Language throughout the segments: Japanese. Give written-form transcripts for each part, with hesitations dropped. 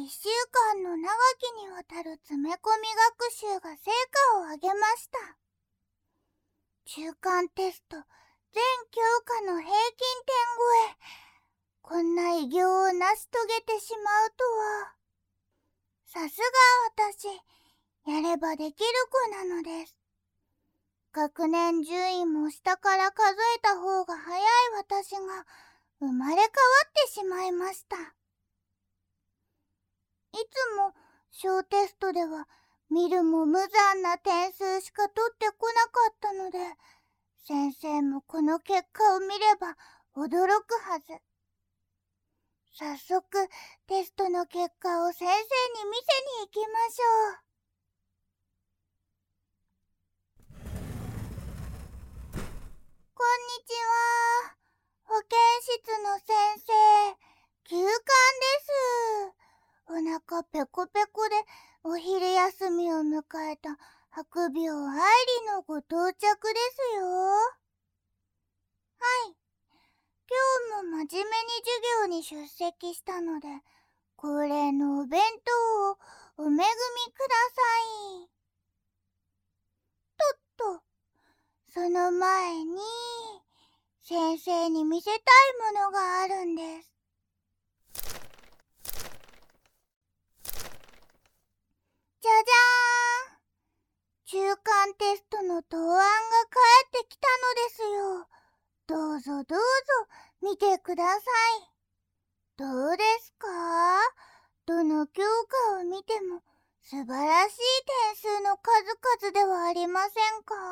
週間の長きにわたる詰め込み学習が成果を上げました。中間テスト全教科の平均点超え。こんな偉業を成し遂げてしまうとは。さすが私、やればできる子なのです。学年順位も下から数えた方が早い私が生まれ変わってしまいました。いつも小テストでは見るも無残な点数しか取ってこなかったので、先生もこの結果を見れば驚くはず。早速テストの結果を先生に見せに行きましょう。こんにちは。保健室の先生、休館です。お腹ペコペコでお昼休みを迎えた白病愛理のご到着ですよ。はい。今日も真面目に授業に出席したので、恒例のお弁当をお恵みください。と、その前に、先生に見せたいものがあるんです。じゃじゃーん。中間テストの答案が返ってきたのですよ。どうぞどうぞ見てください。どうですか？どの教科を見ても素晴らしい点数の数々ではありませんか？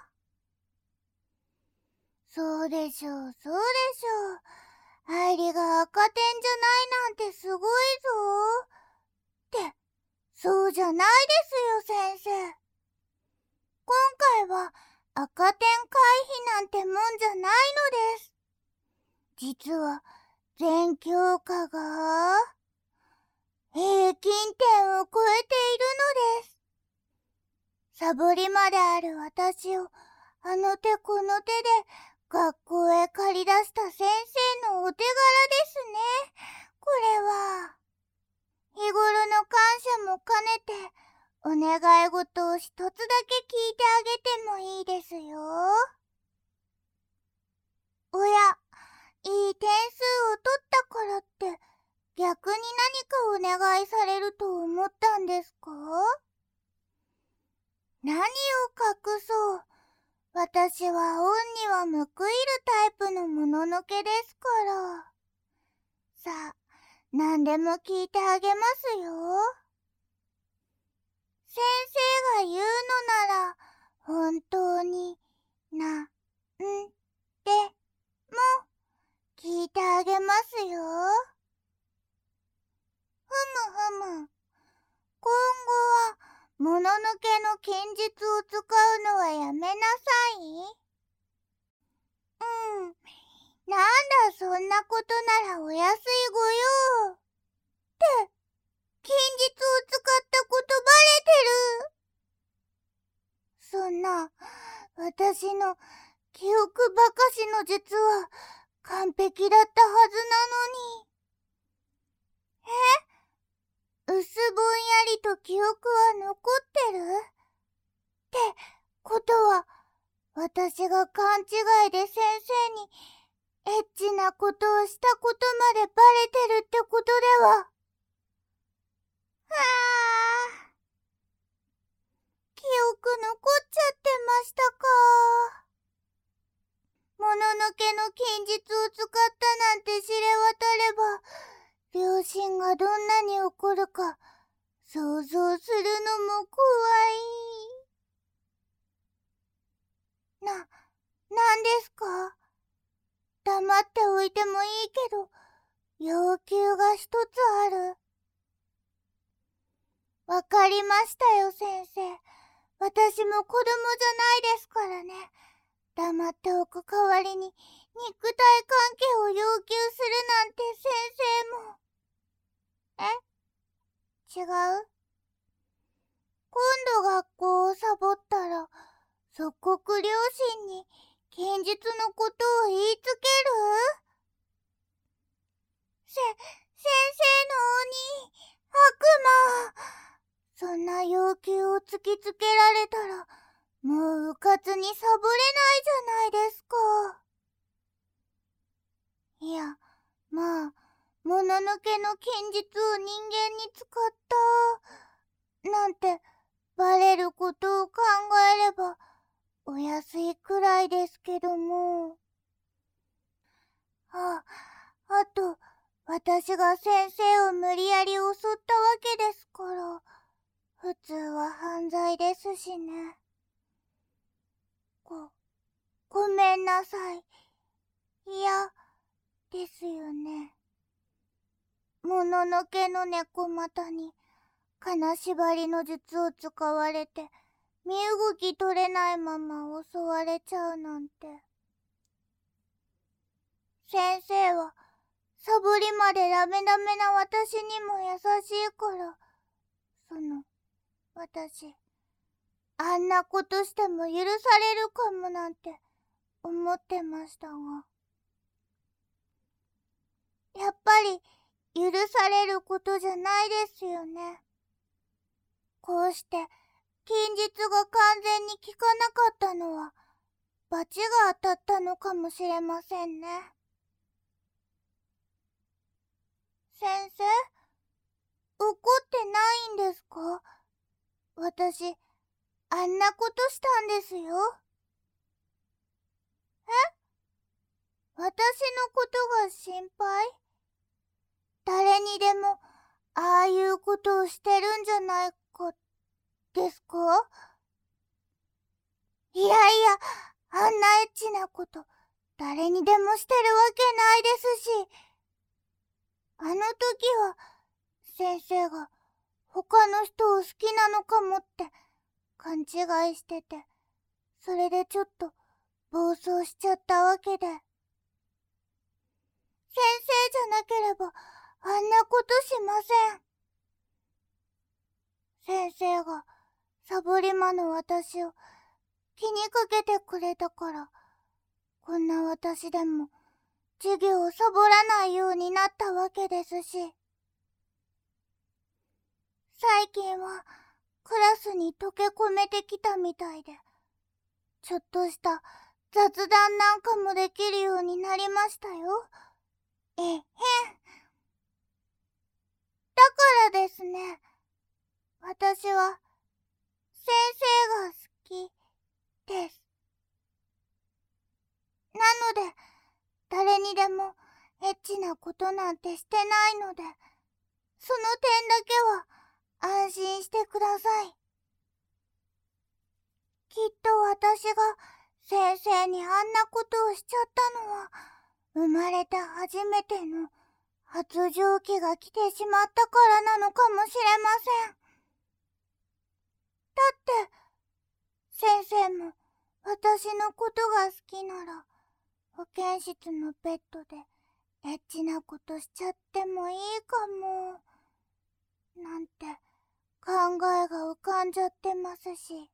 そうでしょう、そうでしょう。愛理が赤点じゃないなんてすごいぞ。って、そうじゃないですよ、先生。今回は赤点回避なんてもんじゃないのです。実は全教科が平均点を超えているのです。サボりまである私をあの手この手で学校へ借り出した先生のお手柄ですね。これは。日頃の感謝も兼ねてお願い事を一つだけ聞いてあげてもいいですよ。おや、いい点数を取ったからって逆に何かお願いされると思ったんですか？何を隠そう。私は恩には報いるタイプのもののけですから。さあ、何でも聞いてあげますよ。先生が言うのなら、本当になんでも聞いてあげますよ。ふむふむ。今後は、もののけの剣術を使うのはやめなさい。なんだそんなことならお安いご用。って、剣術を使ったことバレてる。そんな、私の記憶ばかしの術は完璧だったはずなのに。薄ぼんやりと記憶は残ってる？ってことは、私が勘違いで先生にエッチなことをしたことまでバレてるってことでは。記憶残っちゃってましたか。もののけの剣術を使ったなんて知れ渡れば、両親がどんなに怒るか想像するのも怖い。なんですか？黙っておいてもいいけど、要求が一つある。わかりましたよ、先生。私も子供じゃないですからね。黙っておく代わりに肉体関係を要求するなんて先生も。違う？今度学校をサボったら、即刻両親に剣術のことを言いつける？先生の悪魔、そんな要求を突きつけられたら、もううかつにサボれないじゃないですか。いや、まあ、もののけの剣術を人間に使ったなんてバレることを考えればお安いくらいですけども。あと、私が先生を無理やり襲ったわけですから、普通は犯罪ですしね。ごめんなさい。いや、ですよね。もののけの猫股に金縛りの術を使われて身動き取れないまま襲われちゃうなんて。先生はサボりまでダメダメな私にも優しいから、私あんなことしても許されるかもなんて思ってましたが、やっぱり許されることじゃないですよね。こうして剣術が完全に効かなかったのは罰が当たったのかもしれませんね。先生、怒ってないんですか？私、あんなことしたんですよ。え？私のことが心配？誰にでもああいうことをしてるんじゃないかですか？いやいや、あんなエッチなこと誰にでもしてるわけないですし、あの時は先生が他の人を好きなのかもって勘違いしてて、それでちょっと暴走しちゃったわけで。先生じゃなければあんなことしません。先生がサボり魔の私を気にかけてくれたから、こんな私でも授業をサボらないようになったわけですし、最近はクラスに溶け込めてきたみたいで、ちょっとした雑談なんかもできるようになりましたよ。えへん。だからですね、私は先生が好きです。なので、誰にでもエッチなことなんてしてないので、その点だけは安心してください。きっと私が先生にあんなことをしちゃったのは、生まれて初めての発情期が来てしまったからなのかもしれません。だって、先生も私のことが好きなら、保健室のベッドでエッチなことしちゃってもいいかも、なんて考えが浮かんじゃってますし。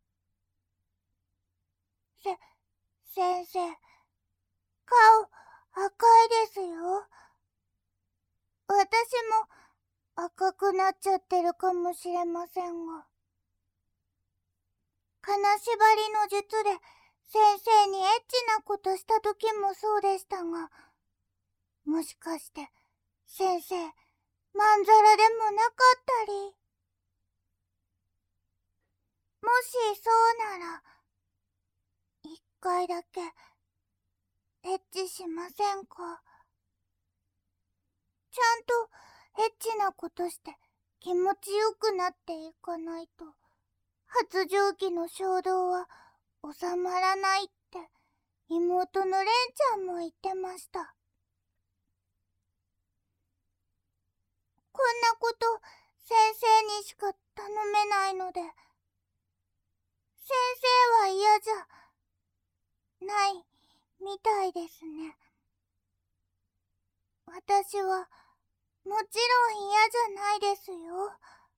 先生、顔赤いですよ。私も赤くなっちゃってるかもしれませんが。金縛りの術で先生にエッチなことした時もそうでしたが、もしかして先生、まんざらでもなかったり。もしそうなら、一回だけエッチしませんか？ちゃんとエッチなことして気持ちよくなっていかないと、発情期の衝動は収まらないって妹のレンちゃんも言ってました。こんなこと先生にしか頼めないので、先生は嫌じゃないみたいですね。私はもちろん嫌じゃないですよ。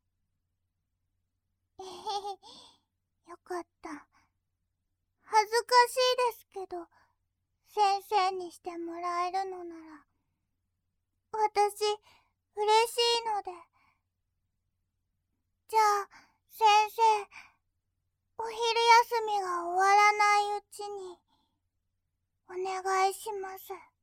えへへ、よかった。恥ずかしいですけど、先生にしてもらえるのなら、私、嬉しいので、 願いします。